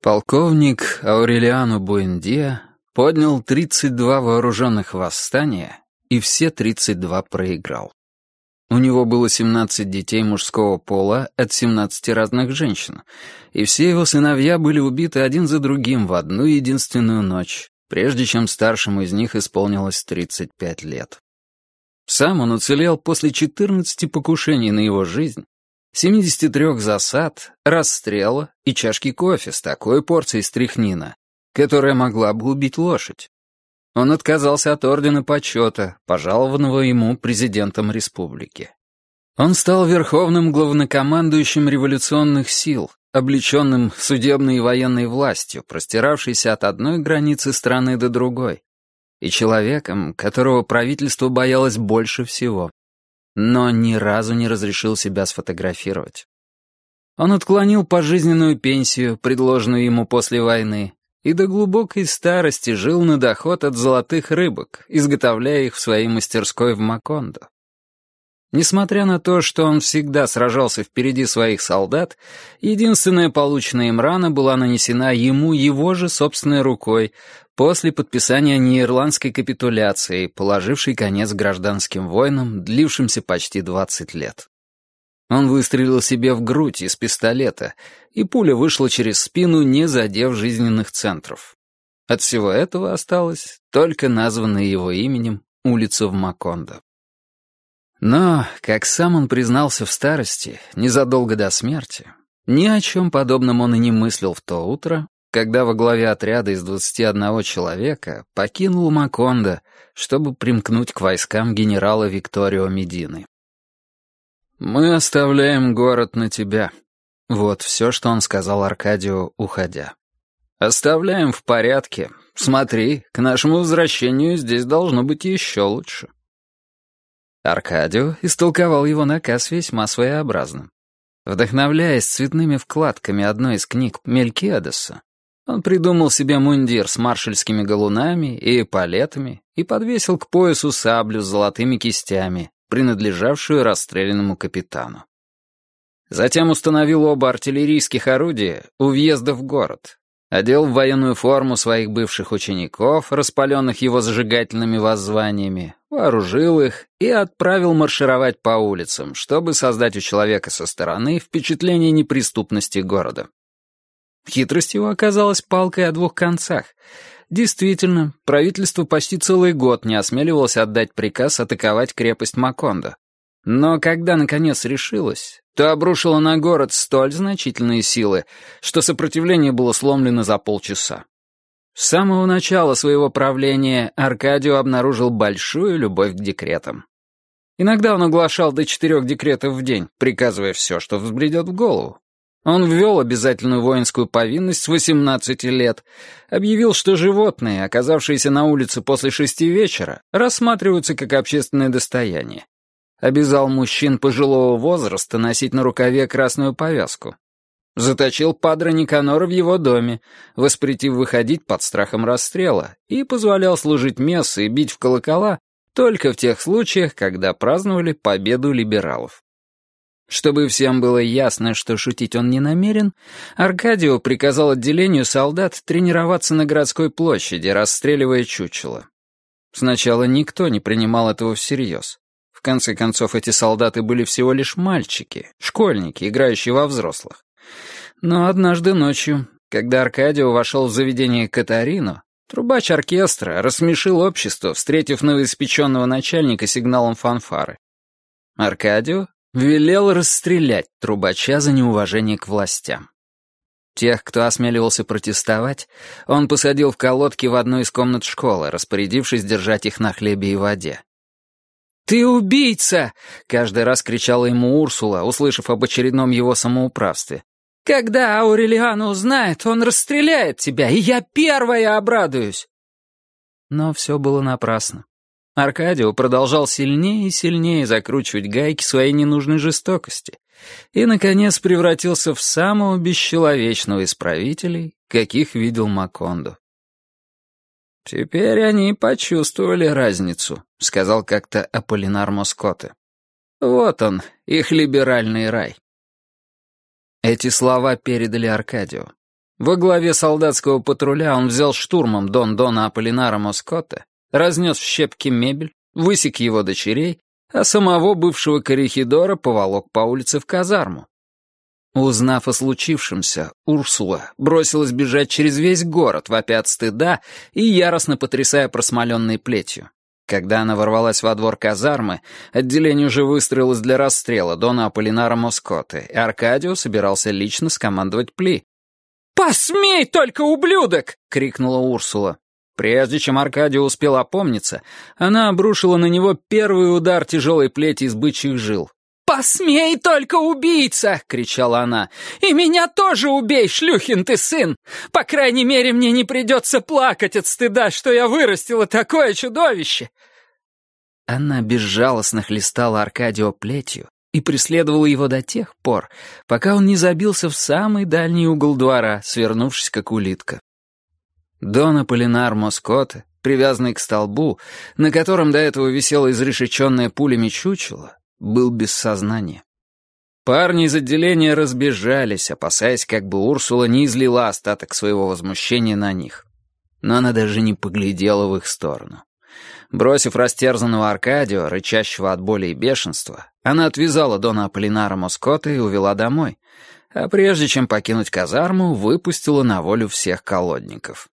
Полковник Аурелиано Буэндиа поднял 32 вооруженных восстания и все 32 проиграл. У него было 17 детей мужского пола от 17 разных женщин, и все его сыновья были убиты один за другим в одну единственную ночь, прежде чем старшему из них исполнилось 35 лет. Сам он уцелел после 14 покушений на его жизнь, 73 засад, расстрела и чашки кофе с такой порцией стрихнина, которая могла бы убить лошадь. Он отказался от ордена почета, пожалованного ему президентом республики. Он стал верховным главнокомандующим революционных сил, облеченным судебной и военной властью, простиравшейся от одной границы страны до другой, и человеком, которого правительство боялось больше всего, но ни разу не разрешил себя сфотографировать. Он отклонил пожизненную пенсию, предложенную ему после войны, и до глубокой старости жил на доход от золотых рыбок, изготовляя их в своей мастерской в Макондо. Несмотря на то, что он всегда сражался впереди своих солдат, единственная полученная им рана была нанесена ему его же собственной рукой после подписания неирландской капитуляции, положившей конец гражданским войнам, длившимся почти 20 лет. Он выстрелил себе в грудь из пистолета, и пуля вышла через спину, не задев жизненных центров. От всего этого осталась только названная его именем улица в Макондо. Но, как сам он признался в старости, незадолго до смерти, ни о чем подобном он и не мыслил в то утро, когда во главе отряда из 21 человека покинул Макондо, чтобы примкнуть к войскам генерала Викторио Медины. «Мы оставляем город на тебя», — вот все, что он сказал Аркадио, уходя. «Оставляем в порядке. Смотри, к нашему возвращению здесь должно быть еще лучше». Аркадио истолковал его наказ весьма своеобразно. Вдохновляясь цветными вкладками одной из книг Мелькиадеса, он придумал себе мундир с маршальскими галунами и эполетами и подвесил к поясу саблю с золотыми кистями, принадлежавшую расстрелянному капитану. Затем установил оба артиллерийских орудия у въезда в город, одел в военную форму своих бывших учеников, распаленных его зажигательными воззваниями, вооружил их и отправил маршировать по улицам, чтобы создать у человека со стороны впечатление неприступности города. Хитрость его оказалась палкой о двух концах. Действительно, правительство почти целый год не осмеливалось отдать приказ атаковать крепость Макондо. Но когда, наконец, решилось, то обрушило на город столь значительные силы, что сопротивление было сломлено за полчаса. С самого начала своего правления Аркадио обнаружил большую любовь к декретам. Иногда он оглашал до 4 декретов в день, приказывая все, что взбредет в голову. Он ввел обязательную воинскую повинность с 18 лет, объявил, что животные, оказавшиеся на улице после 6 вечера, рассматриваются как общественное достояние. Обязал мужчин пожилого возраста носить на рукаве красную повязку. Заточил падре Никанора в его доме, воспретив выходить под страхом расстрела, и позволял служить мессы и бить в колокола только в тех случаях, когда праздновали победу либералов. Чтобы всем было ясно, что шутить он не намерен, Аркадио приказал отделению солдат тренироваться на городской площади, расстреливая чучело. Сначала никто не принимал этого всерьез. В конце концов, эти солдаты были всего лишь мальчики, школьники, играющие во взрослых. Но однажды ночью, когда Аркадио вошел в заведение Катарино, трубач оркестра рассмешил общество, встретив новоиспеченного начальника сигналом фанфары. Аркадио велел расстрелять трубача за неуважение к властям. Тех, кто осмеливался протестовать, он посадил в колодки в одной из комнат школы, распорядившись держать их на хлебе и воде. «Ты убийца!» — каждый раз кричала ему Урсула, услышав об очередном его самоуправстве. «Когда Аурелиано узнает, он расстреляет тебя, и я первая обрадуюсь!» Но все было напрасно. Аркадио продолжал сильнее и сильнее закручивать гайки своей ненужной жестокости и, наконец, превратился в самого бесчеловечного из правителей, каких видел Макондо. «Теперь они почувствовали разницу», — сказал как-то Аполлинар Москоте. «Вот он, их либеральный рай». Эти слова передали Аркадио. Во главе солдатского патруля он взял штурмом Дона Аполлинара Москотте, разнес в щепки мебель, высек его дочерей, а самого бывшего коррехидора поволок по улице в казарму. Узнав о случившемся, Урсула бросилась бежать через весь город, вопя от стыда и яростно потрясая просмоленной плетью. Когда она ворвалась во двор казармы, отделение уже выстроилось для расстрела Дона Аполлинара Москотте, и Аркадио собирался лично скомандовать пли. «Посмей только, ублюдок!» — крикнула Урсула. Прежде чем Аркадио успел опомниться, она обрушила на него первый удар тяжелой плети из бычьих жил. «Посмей только, убийца!» — кричала она. «И меня тоже убей, шлюхин ты сын! По крайней мере, мне не придется плакать от стыда, что я вырастила такое чудовище!» Она безжалостно хлестала Аркадио плетью и преследовала его до тех пор, пока он не забился в самый дальний угол двора, свернувшись как улитка. Дон Аполлинар Москотте, привязанный к столбу, на котором до этого висело изрешеченное пулями чучело, был без сознания. Парни из отделения разбежались, опасаясь, как бы Урсула не излила остаток своего возмущения на них. Но она даже не поглядела в их сторону. Бросив растерзанного Аркадио, рычащего от боли и бешенства, она отвязала Дона Аполлинара Москотте и увела домой, а прежде чем покинуть казарму, выпустила на волю всех колодников.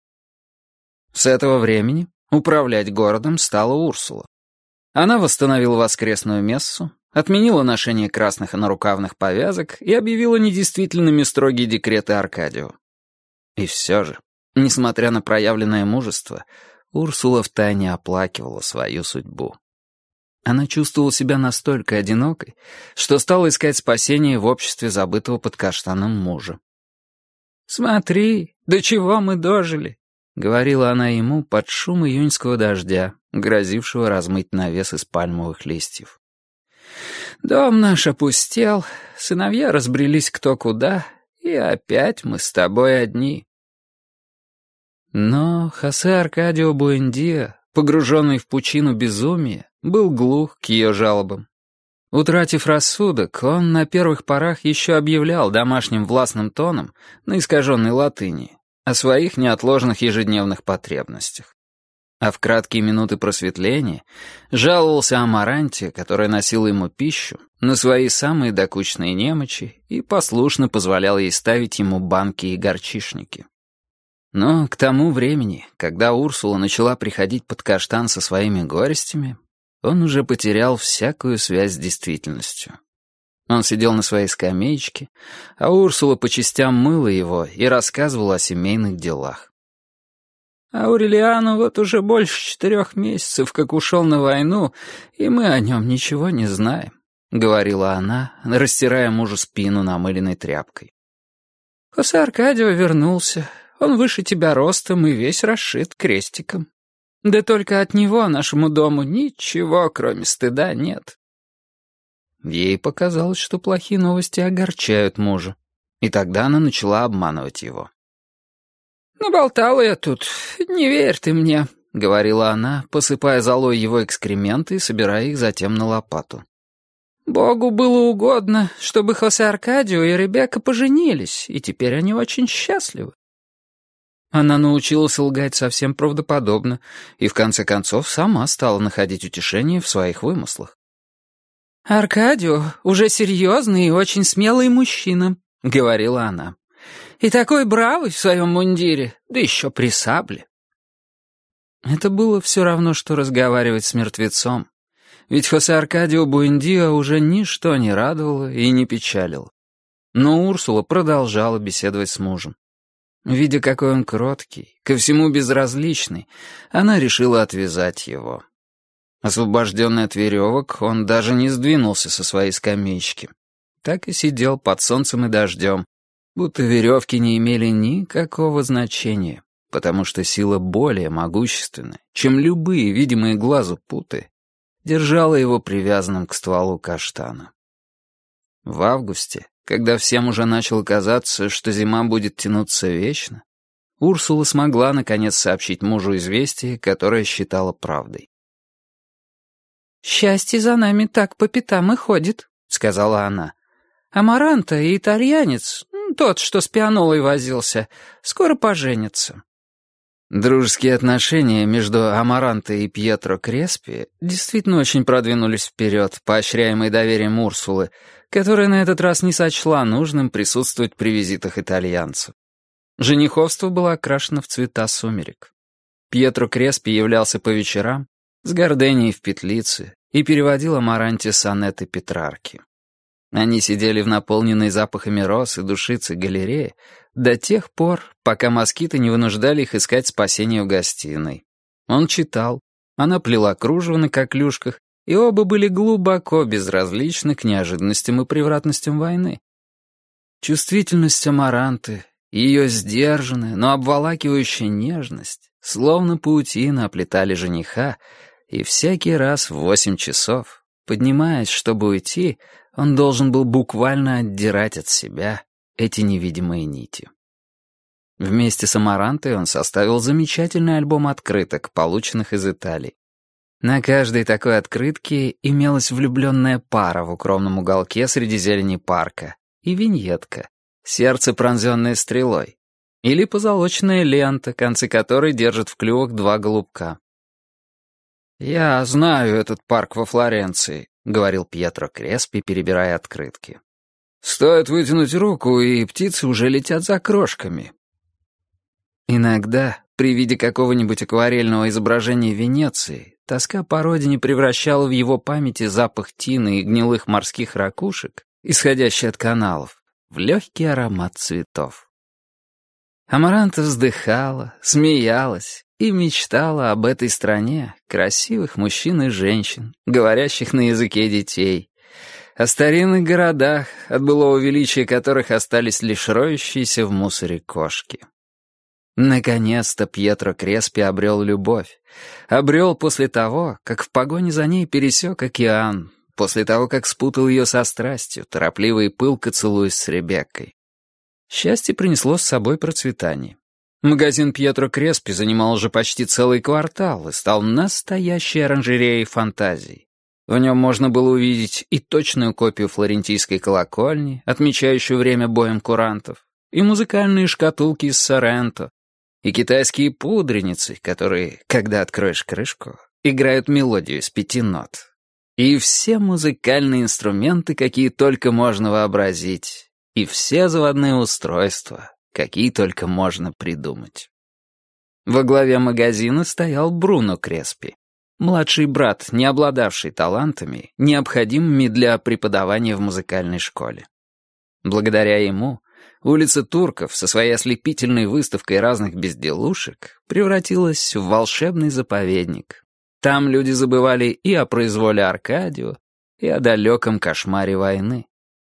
С этого времени управлять городом стала Урсула. Она восстановила воскресную мессу, отменила ношение красных и нарукавных повязок и объявила недействительными строгие декреты Аркадио. И все же, несмотря на проявленное мужество, Урсула втайне оплакивала свою судьбу. Она чувствовала себя настолько одинокой, что стала искать спасения в обществе забытого под каштаном мужа. «Смотри, до чего мы дожили», — говорила она ему под шум июньского дождя, грозившего размыть навес из пальмовых листьев. «Дом наш опустел, сыновья разбрелись кто куда, и опять мы с тобой одни». Но Хосе Аркадио Буэндиа, погруженный в пучину безумия, был глух к ее жалобам. Утратив рассудок, он на первых порах еще объявлял домашним властным тоном, на искаженной латыни, о своих неотложных ежедневных потребностях. А в краткие минуты просветления жаловался Амаранте, которая носила ему пищу, на свои самые докучные немочи и послушно позволял ей ставить ему банки и горчишники. Но к тому времени, когда Урсула начала приходить под каштан со своими горестями, он уже потерял всякую связь с действительностью. Он сидел на своей скамеечке, а Урсула по частям мыла его и рассказывала о семейных делах. «Аурелиану вот уже больше 4 месяцев, как ушел на войну, и мы о нем ничего не знаем», — говорила она, растирая мужу спину намыленной тряпкой. «Хосе Аркадио вернулся. Он выше тебя ростом и весь расшит крестиком. Да только от него нашему дому ничего, кроме стыда, нет». Ей показалось, что плохие новости огорчают мужа, и тогда она начала обманывать его. «Наболтала я тут, не верь ты мне», — говорила она, посыпая золой его экскременты и собирая их затем на лопату. «Богу было угодно, чтобы Хосе Аркадио и Ребекка поженились, и теперь они очень счастливы». Она научилась лгать совсем правдоподобно и, в конце концов, сама стала находить утешение в своих вымыслах. «Аркадио уже серьезный и очень смелый мужчина», — говорила она. «И такой бравый в своем мундире, да еще при сабле». Это было все равно, что разговаривать с мертвецом, ведь Хосе Аркадио Буэндиа уже ничто не радовало и не печалило. Но Урсула продолжала беседовать с мужем. Видя, какой он кроткий, ко всему безразличный, она решила отвязать его. Освобожденный от веревок, он даже не сдвинулся со своей скамеечки. Так и сидел под солнцем и дождем, будто веревки не имели никакого значения, потому что сила более могущественная, чем любые видимые глазу путы, держала его привязанным к стволу каштана. В августе, когда всем уже начало казаться, что зима будет тянуться вечно, Урсула смогла наконец сообщить мужу известие, которое считала правдой. «Счастье за нами так по пятам и ходит», — сказала она. «Амаранта и итальянец, Тот, что с пианолой возился, скоро поженится». Дружеские отношения между Амарантой и Пьетро Креспи действительно очень продвинулись вперед, поощряемые доверием Урсулы, которая на этот раз не сочла нужным присутствовать при визитах итальянцев. Жениховство было окрашено в цвета сумерек. Пьетро Креспи являлся по вечерам с горденей в петлице и переводил Амаранте сонеты Петрарки. Они сидели в наполненной запахами роз и душицы галерее до тех пор, пока москиты не вынуждали их искать спасения в гостиной. Он читал, она плела кружево на коклюшках, и оба были глубоко безразличны к неожиданностям и превратностям войны. Чувствительность Амаранты, ее сдержанная, но обволакивающая нежность, словно паутина оплетали жениха, и всякий раз в 8 часов, поднимаясь, чтобы уйти, он должен был буквально отдирать от себя эти невидимые нити. Вместе с Амарантой он составил замечательный альбом открыток, полученных из Италии. На каждой такой открытке имелась влюбленная пара в укромном уголке среди зелени парка и виньетка «Сердце, пронзенное стрелой» или позолоченная лента, концы которой держат в клювах 2 голубка. «Я знаю этот парк во Флоренции», — говорил Пьетро Креспи, перебирая открытки. «Стоит вытянуть руку, и птицы уже летят за крошками». Иногда, при виде какого-нибудь акварельного изображения Венеции, тоска по родине превращала в его памяти запах тины и гнилых морских ракушек, исходящий от каналов, в легкий аромат цветов. Амаранта вздыхала, смеялась и мечтала об этой стране красивых мужчин и женщин, говорящих на языке детей, о старинных городах, от былого величия которых остались лишь роющиеся в мусоре кошки. Наконец-то Пьетро Креспи обрел любовь. Обрел после того, как в погоне за ней пересек океан, после того, как спутал ее со страстью, торопливо и пылко целуясь с Ребеккой. Счастье принесло с собой процветание. Магазин Пьетро Креспи занимал уже почти целый квартал и стал настоящей оранжереей фантазий. В нем можно было увидеть и точную копию флорентийской колокольни, отмечающую время боем курантов, и музыкальные шкатулки из Соренто, и китайские пудреницы, которые, когда откроешь крышку, играют мелодию из 5 нот. И все музыкальные инструменты, какие только можно вообразить, и все заводные устройства, какие только можно придумать. Во главе магазина стоял Бруно Креспи, младший брат, не обладавший талантами, необходимыми для преподавания в музыкальной школе. Благодаря ему улица Турков со своей ослепительной выставкой разных безделушек превратилась в волшебный заповедник. Там люди забывали и о произволе Аркадио, и о далеком кошмаре войны.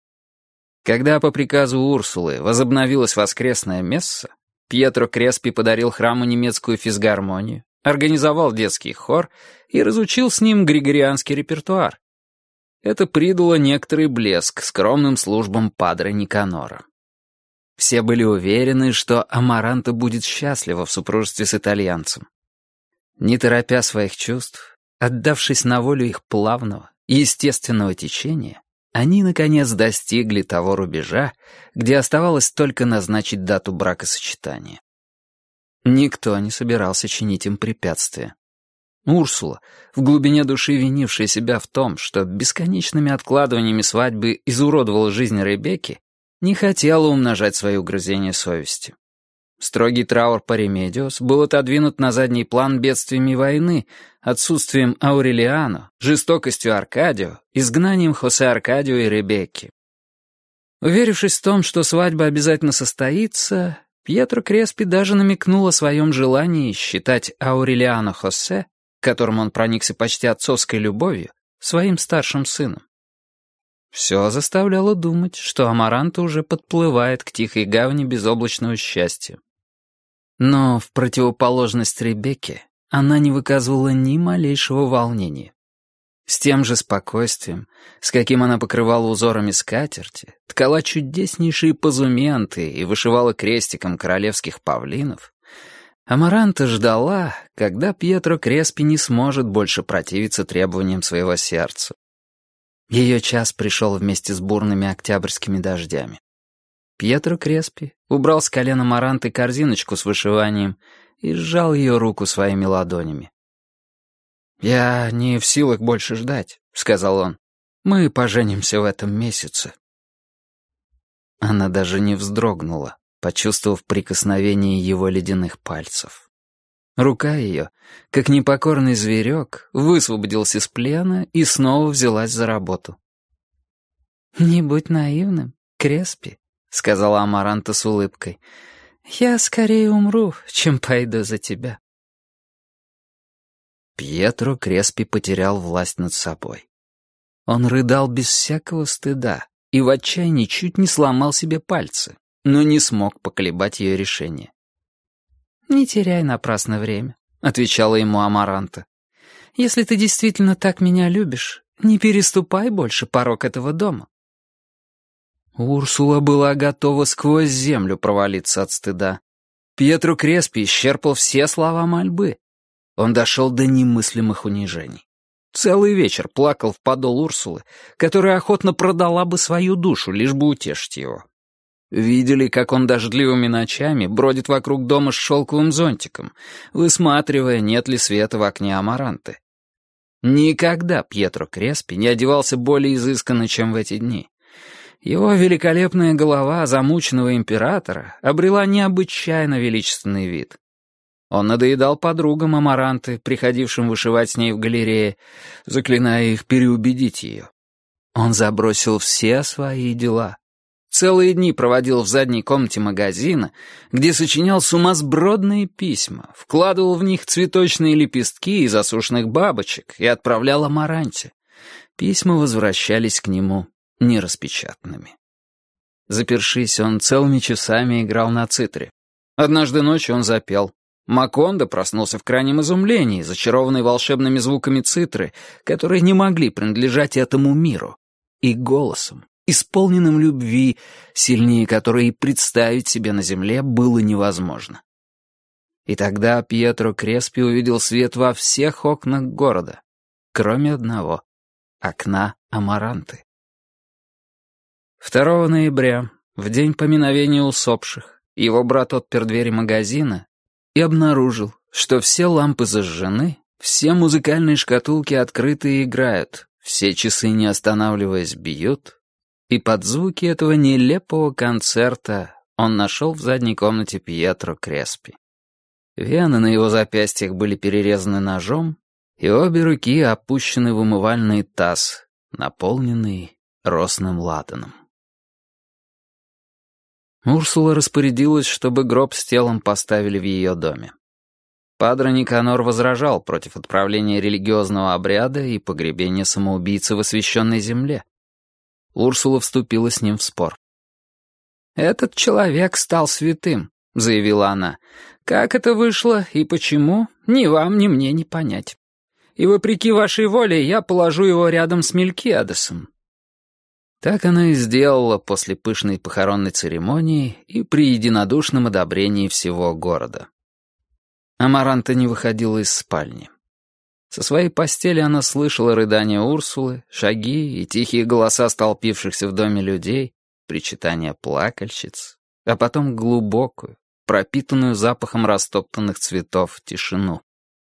Когда по приказу Урсулы возобновилась воскресная месса, Пьетро Креспи подарил храму немецкую физгармонию, организовал детский хор и разучил с ним григорианский репертуар. Это придало некоторый блеск скромным службам падре Никанора. Все были уверены, что Амаранта будет счастлива в супружестве с итальянцем. Не торопя своих чувств, отдавшись на волю их плавного, естественного течения, они, наконец, достигли того рубежа, где оставалось только назначить дату бракосочетания. Никто не собирался чинить им препятствия. Урсула, в глубине души винившая себя в том, что бесконечными откладываниями свадьбы изуродовала жизнь Ребекки, не хотела умножать свои угрызения совести. Строгий траур по Ремедиос был отодвинут на задний план бедствиями войны, отсутствием Аурелиано, жестокостью Аркадио, изгнанием Хосе Аркадио и Ребекки. Уверившись в том, что свадьба обязательно состоится, Пьетро Креспи даже намекнул о своем желании считать Аурелиано Хосе, к которому он проникся почти отцовской любовью, своим старшим сыном. Все заставляло думать, что Амаранта уже подплывает к тихой гавани безоблачного счастья. Но в противоположность Ребекке она не выказывала ни малейшего волнения. С тем же спокойствием, с каким она покрывала узорами скатерти, ткала чудеснейшие позументы и вышивала крестиком королевских павлинов, Амаранта ждала, когда Пьетро Креспи не сможет больше противиться требованиям своего сердца. Ее час пришел вместе с бурными октябрьскими дождями. Пьетро Креспи убрал с колена Амаранты корзиночку с вышиванием и сжал ее руку своими ладонями. «Я не в силах больше ждать», — сказал он. «Мы поженимся в этом месяце». Она даже не вздрогнула, почувствовав прикосновение его ледяных пальцев. Рука ее, как непокорный зверек, высвободилась из плена и снова взялась за работу. «Не будь наивным, Креспи», — сказала Амаранта с улыбкой. «Я скорее умру, чем пойду за тебя». Пьетро Креспи потерял власть над собой. Он рыдал без всякого стыда и в отчаянии чуть не сломал себе пальцы, но не смог поколебать ее решение. «Не теряй напрасно время», — отвечала ему Амаранта. «Если ты действительно так меня любишь, не переступай больше порог этого дома». Урсула была готова сквозь землю провалиться от стыда. Пьетро Креспи исчерпал все слова мольбы. Он дошел до немыслимых унижений. Целый вечер плакал в подол Урсулы, которая охотно продала бы свою душу, лишь бы утешить его. Видели, как он дождливыми ночами бродит вокруг дома с шелковым зонтиком, высматривая, нет ли света в окне Амаранты. Никогда Пьетро Креспи не одевался более изысканно, чем в эти дни. Его великолепная голова замученного императора обрела необычайно величественный вид. Он надоедал подругам Амаранты, приходившим вышивать с ней в галерее, заклиная их переубедить ее. Он забросил все свои дела. Целые дни проводил в задней комнате магазина, где сочинял сумасбродные письма, вкладывал в них цветочные лепестки из засушенных бабочек и отправлял Амаранте. Письма возвращались к нему нераспечатанными. Запершись, он целыми часами играл на цитре. Однажды ночью он запел. Макондо проснулся в крайнем изумлении, зачарованный волшебными звуками цитры, которые не могли принадлежать этому миру, и голосом, исполненным любви, сильнее которой и представить себе на земле было невозможно. И тогда Пьетро Креспи увидел свет во всех окнах города, кроме одного — окна Амаранты. 2 ноября, в день поминовения усопших, его брат отпер двери магазина и обнаружил, что все лампы зажжены, все музыкальные шкатулки открыты и играют, все часы, не останавливаясь, бьют, и под звуки этого нелепого концерта он нашел в задней комнате Пьетро Креспи. Вены на его запястьях были перерезаны ножом, и обе руки опущены в умывальный таз, наполненный росным ладаном. Урсула распорядилась, чтобы гроб с телом поставили в ее доме. Падре Никанор возражал против отправления религиозного обряда и погребения самоубийцы в освященной земле. Урсула вступила с ним в спор. «Этот человек стал святым», — заявила она. «Как это вышло и почему, ни вам, ни мне не понять. И вопреки вашей воле я положу его рядом с Мелькиадесом». Так она и сделала после пышной похоронной церемонии и при единодушном одобрении всего города. Амаранта не выходила из спальни. Со своей постели она слышала рыдания Урсулы, шаги и тихие голоса столпившихся в доме людей, причитания плакальщиц, а потом глубокую, пропитанную запахом растоптанных цветов, тишину.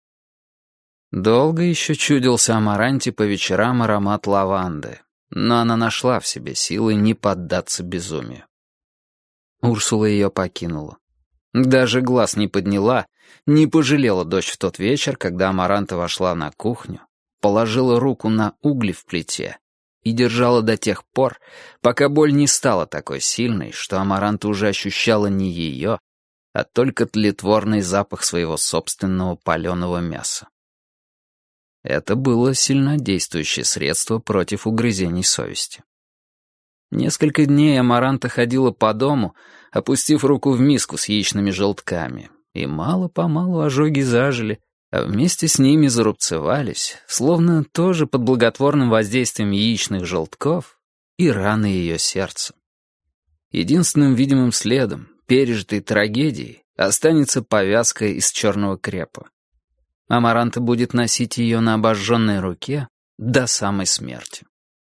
Долго еще чудился Амаранте по вечерам аромат лаванды, но она нашла в себе силы не поддаться безумию. Урсула ее покинула. Даже глаз не подняла, не пожалела дочь в тот вечер, когда Амаранта вошла на кухню, положила руку на угли в плите и держала до тех пор, пока боль не стала такой сильной, что Амаранта уже ощущала не ее, а только тлетворный запах своего собственного паленого мяса. Это было сильнодействующее средство против угрызений совести. Несколько дней Амаранта ходила по дому, опустив руку в миску с яичными желтками, и мало-помалу ожоги зажили, а вместе с ними зарубцевались, словно тоже под благотворным воздействием яичных желтков, и раны ее сердца. Единственным видимым следом пережитой трагедии останется повязка из черного крепа. Амаранта будет носить ее на обожженной руке до самой смерти.